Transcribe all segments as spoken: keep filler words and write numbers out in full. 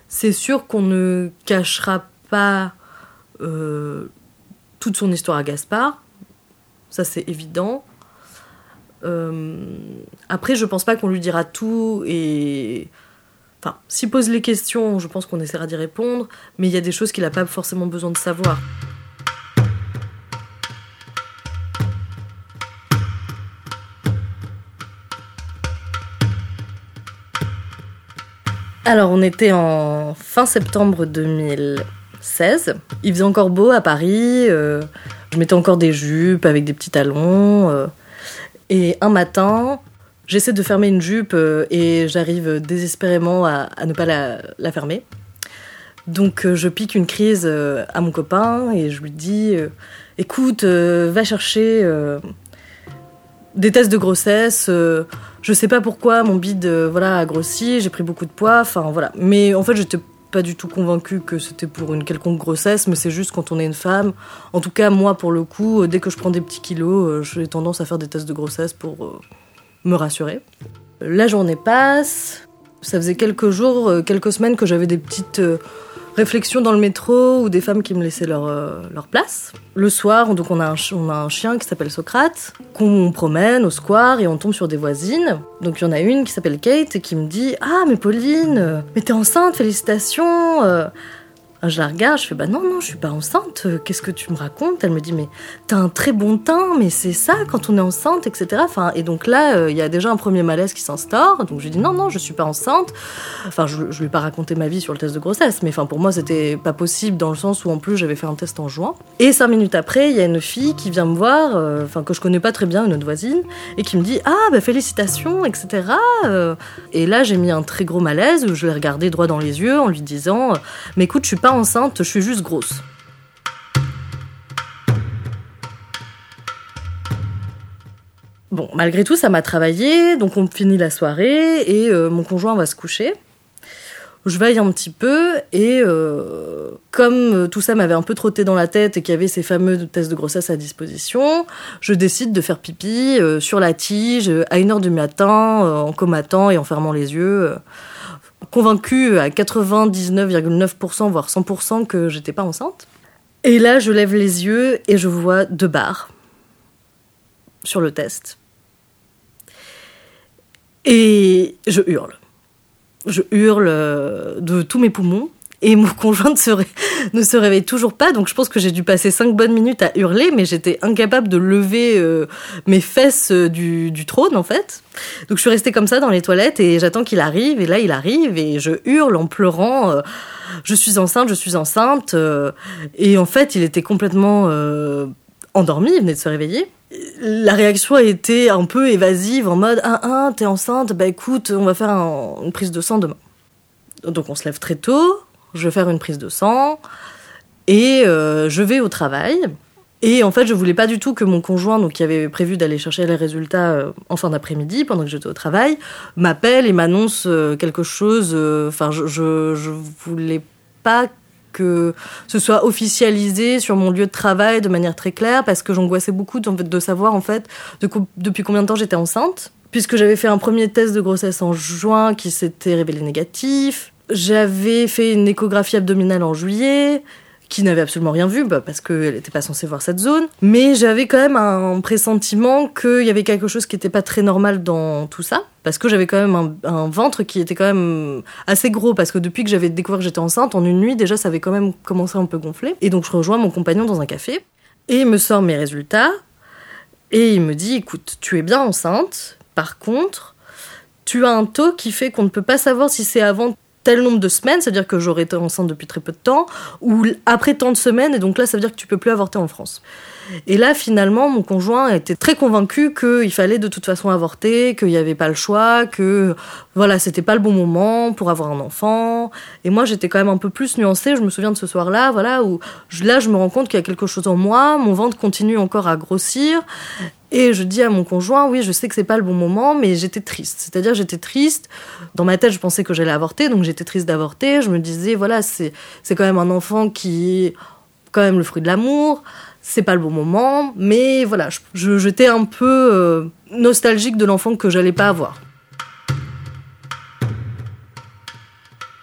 C'est sûr qu'on ne cachera pas euh, toute son histoire à Gaspard. Ça, c'est évident. Euh, après, je pense pas qu'on lui dira tout et... Enfin, s'il pose les questions, je pense qu'on essaiera d'y répondre, mais il y a des choses qu'il n'a pas forcément besoin de savoir. Alors, on était en fin septembre deux mille seize. Il faisait encore beau à Paris. Euh, je mettais encore des jupes avec des petits talons. Euh, et un matin, j'essaie de fermer une jupe euh, et j'arrive désespérément à, à ne pas la, la fermer. Donc, euh, je pique une crise euh, à mon copain et je lui dis euh, « Écoute, euh, va chercher euh, des tests de grossesse. Euh, je sais pas pourquoi, mon bide euh, voilà, a grossi, j'ai pris beaucoup de poids. » Enfin, voilà. Mais en fait, j'étais pas du tout convaincue que c'était pour une quelconque grossesse, mais c'est juste quand on est une femme. En tout cas, moi, pour le coup, euh, dès que je prends des petits kilos, euh, j'ai tendance à faire des tests de grossesse pour euh, me rassurer. La journée passe. Ça faisait quelques jours, euh, quelques semaines que j'avais des petites... Euh, réflexion dans le métro ou des femmes qui me laissaient leur, euh, leur place. Le soir, donc on a, un, on a un chien qui s'appelle Socrate, qu'on promène au square et on tombe sur des voisines. Donc il y en a une qui s'appelle Kate et qui me dit « Ah, mais Pauline, mais t'es enceinte, félicitations !» Je la regarde, je fais « Bah non, non, je suis pas enceinte, qu'est-ce que tu me racontes ?» Elle me dit « Mais t'as un très bon teint, mais c'est ça quand on est enceinte, et cetera » Enfin, et donc là, il euh, y a déjà un premier malaise qui s'instaure, donc je lui dis « Non, non, je suis pas enceinte. » Enfin, je, je lui ai pas raconté ma vie sur le test de grossesse, mais enfin, pour moi, c'était pas possible dans le sens où en plus, j'avais fait un test en juin. Et cinq minutes après, il y a une fille qui vient me voir, enfin, euh, que je connais pas très bien, une autre voisine, et qui me dit « Ah, bah félicitations, et cetera » euh, Et là, j'ai mis un très gros malaise où je l'ai regardé droit dans les yeux en lui disant « Mais écoute, je suis pas enceinte, je suis juste grosse. » Bon, malgré tout, ça m'a travaillé, donc on finit la soirée et euh, mon conjoint va se coucher. Je veille un petit peu et euh, comme tout ça m'avait un peu trotté dans la tête et qu'il y avait ces fameux tests de grossesse à disposition, je décide de faire pipi euh, sur la tige à une heure du matin, euh, en comatant et en fermant les yeux. Euh, convaincue à quatre-vingt-dix-neuf virgule neuf pour cent, voire cent pour cent que j'étais pas enceinte. Et là, je lève les yeux et je vois deux barres sur le test. Et je hurle. Je hurle de tous mes poumons. Et mon conjoint ne se, ré... ne se réveille toujours pas, donc je pense que j'ai dû passer cinq bonnes minutes à hurler, mais j'étais incapable de lever euh, mes fesses du, du trône, en fait. Donc je suis restée comme ça dans les toilettes et j'attends qu'il arrive, et là il arrive, et je hurle en pleurant euh, « Je suis enceinte, je suis enceinte euh, !» Et en fait, il était complètement euh, endormi, il venait de se réveiller. La réaction a été un peu évasive, en mode « Ah, ah, t'es enceinte, bah écoute, on va faire un, une prise de sang demain. » Donc on se lève très tôt. Je vais faire une prise de sang et euh, je vais au travail. Et en fait, je voulais pas du tout que mon conjoint, donc qui avait prévu d'aller chercher les résultats euh, en fin d'après-midi, pendant que j'étais au travail, m'appelle et m'annonce euh, quelque chose. Enfin, euh, je, je, je voulais pas que ce soit officialisé sur mon lieu de travail de manière très claire, parce que j'angoissais beaucoup de, de savoir en fait de co- depuis combien de temps j'étais enceinte, puisque j'avais fait un premier test de grossesse en juin qui s'était révélé négatif. J'avais fait une échographie abdominale en juillet, qui n'avait absolument rien vu, bah parce qu'elle n'était pas censée voir cette zone. Mais j'avais quand même un pressentiment qu'il y avait quelque chose qui n'était pas très normal dans tout ça, parce que j'avais quand même un, un ventre qui était quand même assez gros, parce que depuis que j'avais découvert que j'étais enceinte, en une nuit, déjà, ça avait quand même commencé à un peu gonfler. Et donc, je rejoins mon compagnon dans un café, et il me sort mes résultats, et il me dit, écoute, tu es bien enceinte, par contre, tu as un taux qui fait qu'on ne peut pas savoir si c'est avant tel nombre de semaines, c'est-à-dire que j'aurais été enceinte depuis très peu de temps, ou après tant de semaines, et donc là, ça veut dire que tu peux plus avorter en France. Et là, finalement, mon conjoint était très convaincu qu'il fallait de toute façon avorter, qu'il n'y avait pas le choix, que voilà, c'était pas le bon moment pour avoir un enfant. Et moi, j'étais quand même un peu plus nuancée. Je me souviens de ce soir-là, voilà, où je, là, je me rends compte qu'il y a quelque chose en moi. Mon ventre continue encore à grossir. Et je dis à mon conjoint, oui, je sais que c'est pas le bon moment, mais j'étais triste. C'est-à-dire, j'étais triste. Dans ma tête, je pensais que j'allais avorter, donc j'étais triste d'avorter. Je me disais, voilà, c'est, c'est quand même un enfant qui est quand même le fruit de l'amour. C'est pas le bon moment, mais voilà, je, je, j'étais un peu euh, nostalgique de l'enfant que j'allais pas avoir.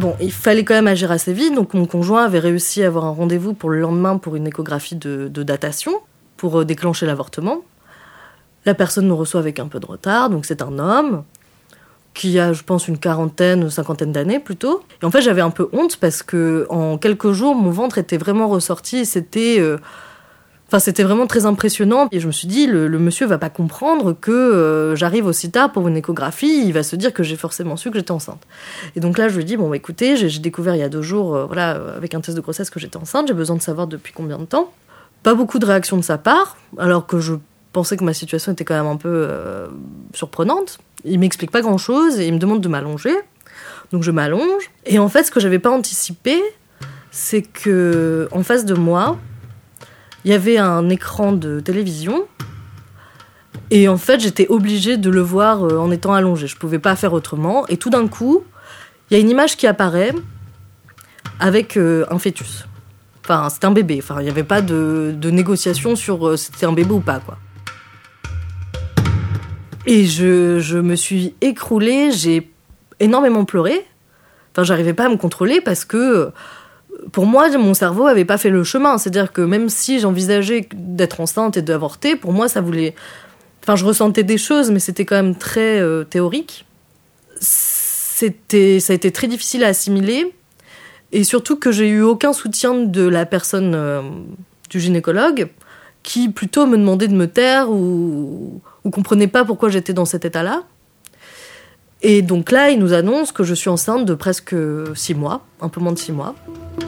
Bon, il fallait quand même agir assez vite, donc mon conjoint avait réussi à avoir un rendez-vous pour le lendemain pour une échographie de, de datation, pour déclencher l'avortement. La personne nous reçoit avec un peu de retard, donc c'est un homme qui a, je pense, une quarantaine, cinquantaine d'années plutôt. Et en fait, j'avais un peu honte parce que en quelques jours, mon ventre était vraiment ressorti et c'était... Euh, Enfin, c'était vraiment très impressionnant. Et je me suis dit, le, le monsieur va pas comprendre que euh, j'arrive aussi tard pour une échographie. Il va se dire que j'ai forcément su que j'étais enceinte. Et donc là, je lui ai dit, bon, bah, écoutez, j'ai, j'ai découvert il y a deux jours, euh, voilà, avec un test de grossesse que j'étais enceinte. J'ai besoin de savoir depuis combien de temps. Pas beaucoup de réactions de sa part, alors que je pensais que ma situation était quand même un peu euh, surprenante. Il m'explique pas grand-chose et il me demande de m'allonger. Donc je m'allonge. Et en fait, ce que j'avais pas anticipé, c'est que en face de moi, il y avait un écran de télévision et en fait, j'étais obligée de le voir en étant allongée. Je pouvais pas faire autrement. Et tout d'un coup, il y a une image qui apparaît avec un fœtus. Enfin, c'était un bébé. Enfin, il n'y avait pas de, de négociation sur si c'était un bébé ou pas, quoi. Et je, je me suis écroulée, j'ai énormément pleuré. Enfin, j'arrivais pas à me contrôler parce que... Pour moi, mon cerveau avait pas fait le chemin. C'est-à-dire que même si j'envisageais d'être enceinte et d'avorter, pour moi, ça voulait... Enfin, je ressentais des choses, mais c'était quand même très euh, théorique. C'était... Ça a été très difficile à assimiler. Et surtout que j'ai eu aucun soutien de la personne, euh, du gynécologue, qui plutôt me demandait de me taire ou, ou comprenait pas pourquoi j'étais dans cet état-là. Et donc là, il nous annonce que je suis enceinte de presque six mois, un peu moins de six mois.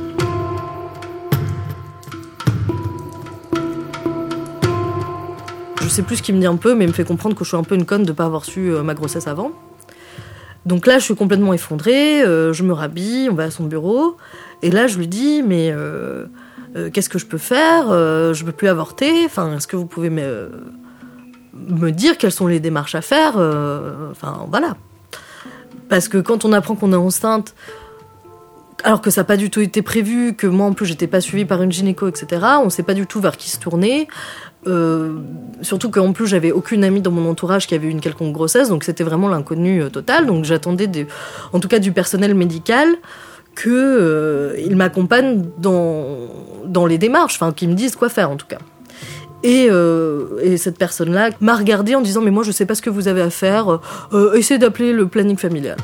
Je sais plus ce qu'il me dit un peu, mais il me fait comprendre que je suis un peu une conne de pas avoir su euh, ma grossesse avant. Donc là, je suis complètement effondrée, euh, je me rhabille, on va à son bureau, et là, je lui dis, mais euh, euh, qu'est-ce que je peux faire ? euh, Je peux plus avorter, enfin, est-ce que vous pouvez me, euh, me dire quelles sont les démarches à faire ? euh, Enfin, voilà. Parce que quand on apprend qu'on est enceinte, alors que ça n'a pas du tout été prévu, que moi, en plus, j'étais pas suivie par une gynéco, et cetera, on sait pas du tout vers qui se tourner. Euh, surtout qu'en plus j'avais aucune amie dans mon entourage qui avait eu une quelconque grossesse, donc c'était vraiment l'inconnu euh, total. Donc j'attendais des, en tout cas du personnel médical que euh, il m'accompagne dans dans les démarches, enfin qu'ils me disent quoi faire en tout cas. Et, euh, et cette personne-là m'a regardée en disant mais moi je sais pas ce que vous avez à faire, euh, essayez d'appeler le planning familial.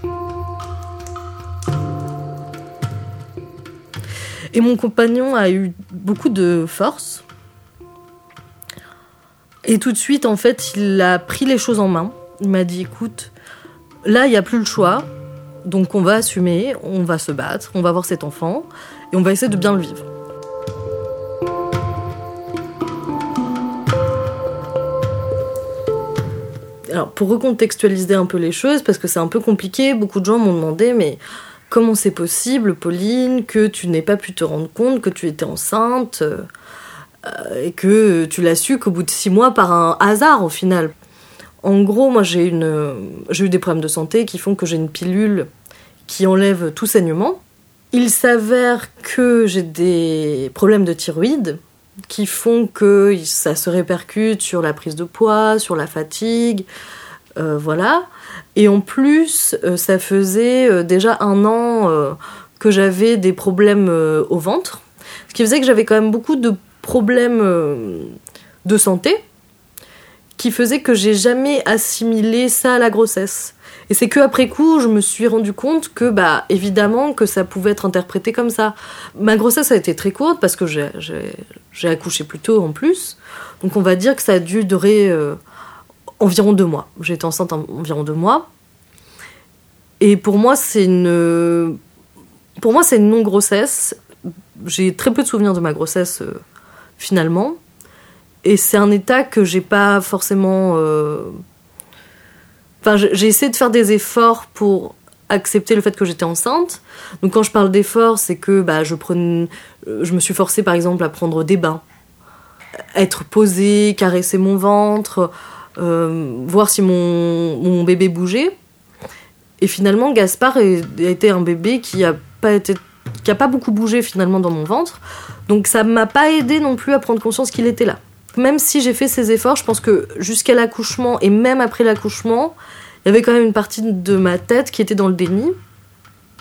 Et mon compagnon a eu beaucoup de force. Et tout de suite, en fait, il a pris les choses en main. Il m'a dit, écoute, là, il n'y a plus le choix. Donc, on va assumer, on va se battre, on va voir cet enfant, et on va essayer de bien le vivre. Alors, pour recontextualiser un peu les choses, parce que c'est un peu compliqué, beaucoup de gens m'ont demandé, mais comment c'est possible, Pauline, que tu n'aies pas pu te rendre compte que tu étais enceinte ? Euh, et que tu l'as su qu'au bout de six mois par un hasard au final. En gros, moi j'ai, une, j'ai eu des problèmes de santé qui font que j'ai une pilule qui enlève tout saignement. Il s'avère que j'ai des problèmes de thyroïde qui font que ça se répercute sur la prise de poids, sur la fatigue, euh, voilà. Et en plus, euh, ça faisait euh, déjà un an euh, que j'avais des problèmes euh, au ventre, ce qui faisait que j'avais quand même beaucoup de problèmes de santé qui faisait que j'ai jamais assimilé ça à la grossesse. Et c'est qu'après coup, je me suis rendu compte que, bah, évidemment, que ça pouvait être interprété comme ça. Ma grossesse a été très courte parce que j'ai, j'ai, j'ai accouché plus tôt en plus. Donc on va dire que ça a dû durer euh, environ deux mois. J'ai été enceinte en, environ deux mois. Et pour moi, c'est une, pour moi, c'est une non-grossesse. J'ai très peu de souvenirs de ma grossesse euh, finalement, et c'est un état que j'ai pas forcément... Euh... Enfin, j'ai essayé de faire des efforts pour accepter le fait que j'étais enceinte. Donc quand je parle d'efforts, c'est que bah, je, prenais... je me suis forcée par exemple à prendre des bains, être posée, caresser mon ventre, euh, voir si mon... mon bébé bougeait. Et finalement, Gaspard a été un bébé qui a pas été... qui a pas beaucoup bougé finalement dans mon ventre. Donc ça m'a pas aidé non plus à prendre conscience qu'il était là. Même si j'ai fait ces efforts, je pense que jusqu'à l'accouchement et même après l'accouchement, il y avait quand même une partie de ma tête qui était dans le déni.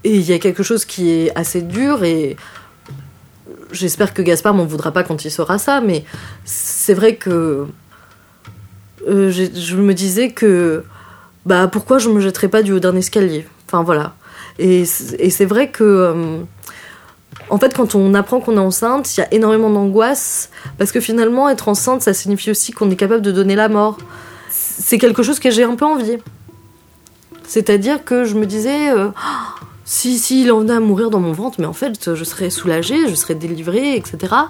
Et il y a quelque chose qui est assez dur, et j'espère que Gaspard m'en voudra pas quand il saura ça, mais c'est vrai que euh, je me disais que bah pourquoi je me jetterais pas du haut d'un escalier. Enfin voilà. Et, et c'est vrai que euh, en fait, quand on apprend qu'on est enceinte, il y a énormément d'angoisse, parce que finalement, être enceinte, ça signifie aussi qu'on est capable de donner la mort. C'est quelque chose que j'ai un peu envié. C'est-à-dire que je me disais, euh, oh, si, si il en venait à mourir dans mon ventre, mais en fait, je serais soulagée, je serais délivrée, et cetera.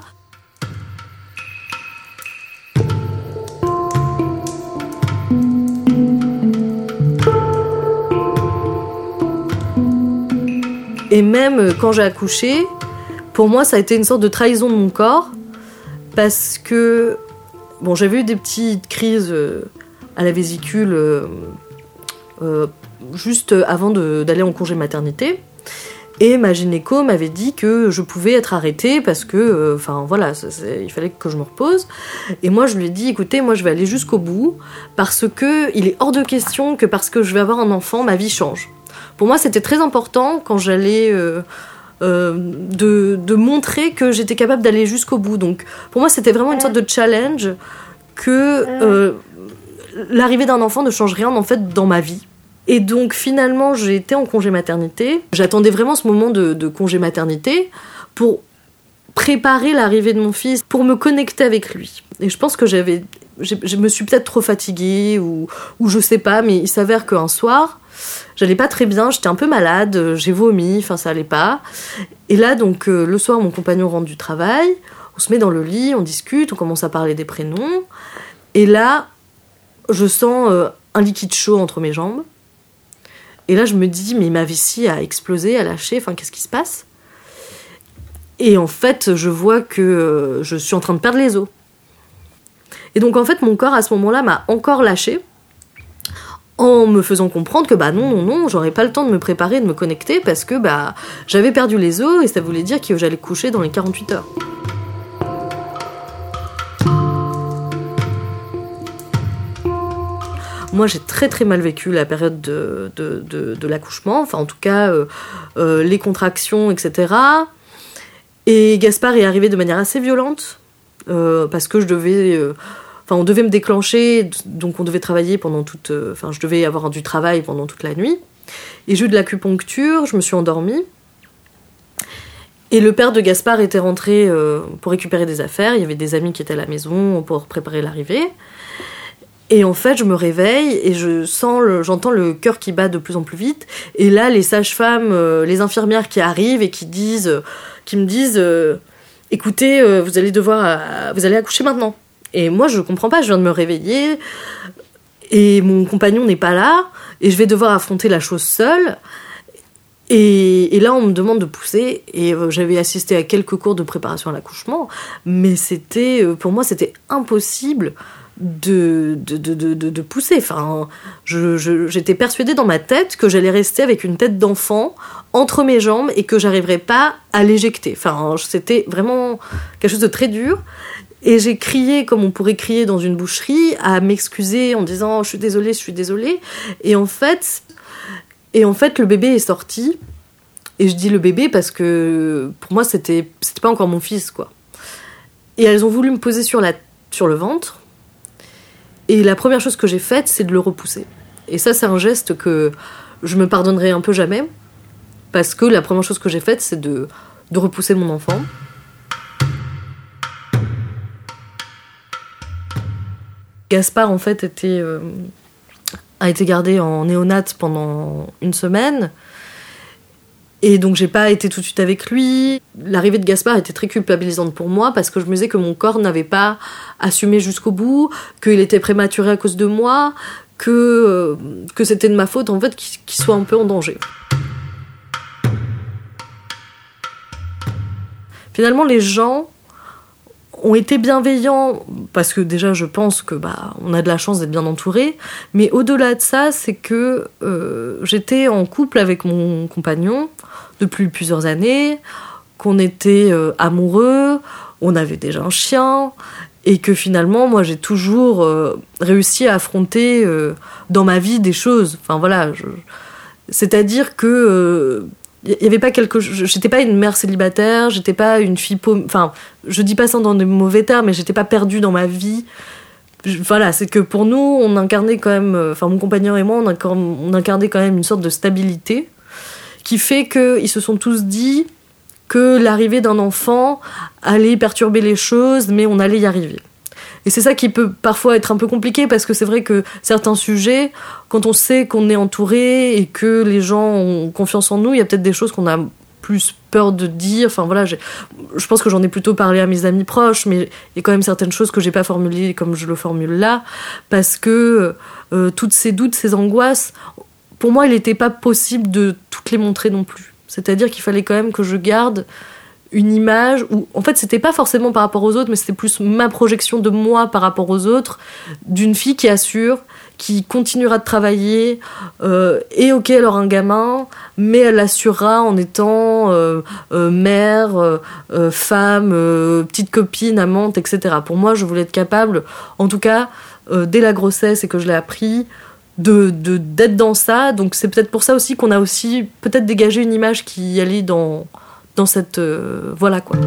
Et même quand j'ai accouché, pour moi, ça a été une sorte de trahison de mon corps, parce que bon, j'avais eu des petites crises à la vésicule euh, euh, juste avant de, d'aller en congé maternité, et ma gynéco m'avait dit que je pouvais être arrêtée parce que, enfin euh, voilà, ça, il fallait que je me repose. Et moi, je lui ai dit, écoutez, moi, je vais aller jusqu'au bout, parce que il est hors de question que parce que je vais avoir un enfant, ma vie change. Pour moi, c'était très important quand j'allais euh, euh, de, de montrer que j'étais capable d'aller jusqu'au bout. Donc, pour moi, c'était vraiment une sorte de challenge que euh, l'arrivée d'un enfant ne change rien en fait dans ma vie. Et donc, finalement, j'ai été en congé maternité. J'attendais vraiment ce moment de, de congé maternité pour préparer l'arrivée de mon fils, pour me connecter avec lui. Et je pense que j'avais, je me suis peut-être trop fatiguée ou, ou je sais pas, mais il s'avère qu'un soir, j'allais pas très bien, j'étais un peu malade, j'ai vomi, enfin ça allait pas. Et là, donc, euh, le soir, mon compagnon rentre du travail, on se met dans le lit, on discute, on commence à parler des prénoms. Et là, je sens euh, un liquide chaud entre mes jambes. Et là, je me dis, mais ma vessie a explosé, a lâché, enfin, qu'est-ce qui se passe ? Et en fait, je vois que euh, je suis en train de perdre les os. Et donc, en fait, mon corps, à ce moment-là, m'a encore lâché, en me faisant comprendre que bah non, non, non, j'aurais pas le temps de me préparer, de me connecter, parce que bah j'avais perdu les os, et ça voulait dire que j'allais coucher dans les quarante-huit heures. Moi, j'ai très très mal vécu la période de, de, de, de l'accouchement, enfin en tout cas, euh, euh, les contractions, et cetera. Et Gaspard est arrivé de manière assez violente, euh, parce que je devais... Euh, Enfin, on devait me déclencher, donc on devait travailler pendant toute... Enfin, je devais avoir du travail pendant toute la nuit. Et j'ai eu de l'acupuncture, je me suis endormie. Et le père de Gaspard était rentré euh, pour récupérer des affaires. Il y avait des amis qui étaient à la maison pour préparer l'arrivée. Et en fait, je me réveille et je sens le, j'entends le cœur qui bat de plus en plus vite. Et là, les sages-femmes, euh, les infirmières qui arrivent et qui disent, euh, qui me disent, euh, écoutez, euh, vous allez devoir, euh, vous allez accoucher maintenant. Et moi, je comprends pas, je viens de me réveiller, et mon compagnon n'est pas là, et je vais devoir affronter la chose seule. Et, et là, on me demande de pousser, et euh, j'avais assisté à quelques cours de préparation à l'accouchement, mais c'était, euh, pour moi, c'était impossible de, de, de, de, de pousser. Enfin, je, je, j'étais persuadée dans ma tête que j'allais rester avec une tête d'enfant entre mes jambes, et que j'arriverais pas à l'éjecter. Enfin, c'était vraiment quelque chose de très dur. Et j'ai crié, comme on pourrait crier dans une boucherie, à m'excuser en disant « je suis désolée, je suis désolée ». Et en fait, et en fait, le bébé est sorti. Et je dis le bébé parce que pour moi, c'était, c'était pas encore mon fils, quoi. Et elles ont voulu me poser sur, la, sur le ventre. Et la première chose que j'ai faite, c'est de le repousser. Et ça, c'est un geste que je me pardonnerai un peu jamais. Parce que la première chose que j'ai faite, c'est de, de repousser mon enfant. Gaspard, en fait, était, euh, a été gardé en néonate pendant une semaine. Et donc, j'ai pas été tout de suite avec lui. L'arrivée de Gaspard était très culpabilisante pour moi, parce que je me disais que mon corps n'avait pas assumé jusqu'au bout, qu'il était prématuré à cause de moi, que, euh, que c'était de ma faute, en fait, qu'il, qu'il soit un peu en danger. Finalement, les gens ont été bienveillants, parce que déjà je pense que bah on a de la chance d'être bien entouré, mais au-delà de ça, c'est que euh, j'étais en couple avec mon compagnon depuis plusieurs années, qu'on était euh, amoureux, on avait déjà un chien, et que finalement moi j'ai toujours euh, réussi à affronter euh, dans ma vie des choses. Enfin voilà, je... c'est-à-dire que euh, il y avait pas quelque j'étais pas une mère célibataire, j'étais pas une fille paum... enfin je dis pas ça dans des mauvais termes, mais j'étais pas perdue dans ma vie. Je, voilà, c'est que pour nous on incarnait quand même, enfin mon compagnon et moi on, incar... on incarnait quand même une sorte de stabilité qui fait que ils se sont tous dit que l'arrivée d'un enfant allait perturber les choses, mais on allait y arriver. Et c'est ça qui peut parfois être un peu compliqué, parce que c'est vrai que certains sujets, quand on sait qu'on est entouré et que les gens ont confiance en nous, il y a peut-être des choses qu'on a plus peur de dire. Enfin voilà, j'ai, je pense que j'en ai plutôt parlé à mes amis proches, mais il y a quand même certaines choses que j'ai pas formulées comme je le formule là, parce que euh, toutes ces doutes, ces angoisses, pour moi, il n'était pas possible de toutes les montrer non plus. C'est-à-dire qu'il fallait quand même que je garde une image où, en fait, c'était pas forcément par rapport aux autres, mais c'était plus ma projection de moi par rapport aux autres, d'une fille qui assure, qui continuera de travailler, euh, et ok, elle aura un gamin, mais elle l'assurera en étant euh, euh, mère, euh, euh, femme, euh, petite copine, amante, et cetera. Pour moi, je voulais être capable, en tout cas, euh, dès la grossesse et que je l'ai appris, de, de, d'être dans ça. Donc c'est peut-être pour ça aussi qu'on a aussi peut-être dégagé une image qui allait dans... dans cette... Euh, voilà, quoi.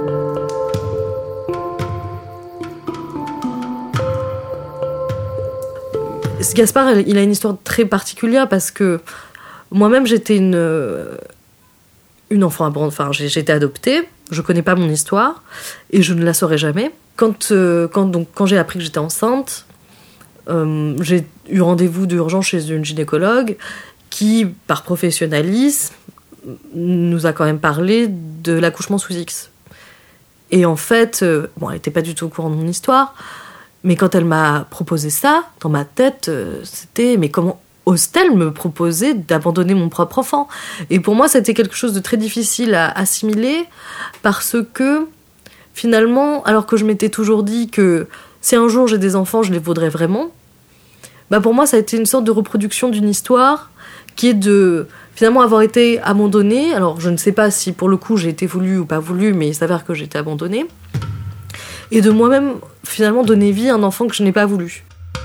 Ce Gaspard, il a une histoire très particulière parce que moi-même, j'étais une, une enfant abandonnée. Enfin, j'ai, j'ai été adoptée. Je connais pas mon histoire et je ne la saurai jamais. Quand, euh, quand, donc, quand j'ai appris que j'étais enceinte, euh, j'ai eu rendez-vous d'urgence chez une gynécologue qui, par professionnalisme, nous a quand même parlé de l'accouchement sous X. Et en fait, euh, bon, elle n'était pas du tout au courant de mon histoire, mais quand elle m'a proposé ça, dans ma tête, euh, c'était « mais comment ose-t-elle me proposer d'abandonner mon propre enfant ?» Et pour moi, c'était quelque chose de très difficile à assimiler, parce que, finalement, alors que je m'étais toujours dit que si un jour j'ai des enfants, je les vaudrais vraiment, bah pour moi, ça a été une sorte de reproduction d'une histoire qui est de... finalement avoir été abandonnée. Alors je ne sais pas si pour le coup j'ai été voulue ou pas voulue, mais il s'avère que j'ai été abandonnée. Et de moi-même finalement donner vie à un enfant que je n'ai pas voulu.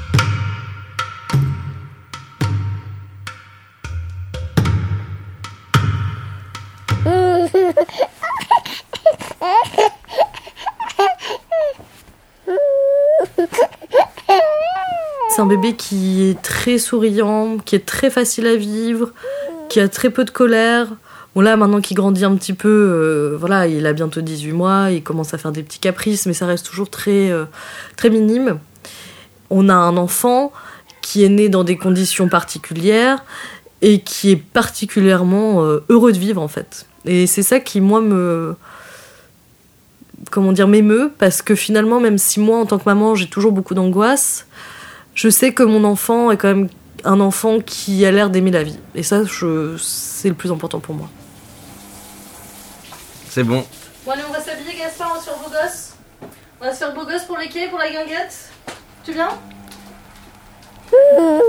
C'est un bébé qui est très souriant, qui est très facile à vivre, qui a très peu de colère. Bon là, maintenant qu'il grandit un petit peu, euh, voilà, il a bientôt dix-huit mois, il commence à faire des petits caprices, mais ça reste toujours très, euh, très minime. On a un enfant qui est né dans des conditions particulières et qui est particulièrement euh, heureux de vivre, en fait. Et c'est ça qui, moi, me... comment dire, m'émeut, parce que finalement, même si moi, en tant que maman, j'ai toujours beaucoup d'angoisse, je sais que mon enfant est quand même un enfant qui a l'air d'aimer la vie. Et ça, je... c'est le plus important pour moi. C'est bon. Bon allez, on va s'habiller, Gaspard, on va se faire beau gosse. On va se faire beau gosse pour les quais, pour la guinguette. Tu viens ?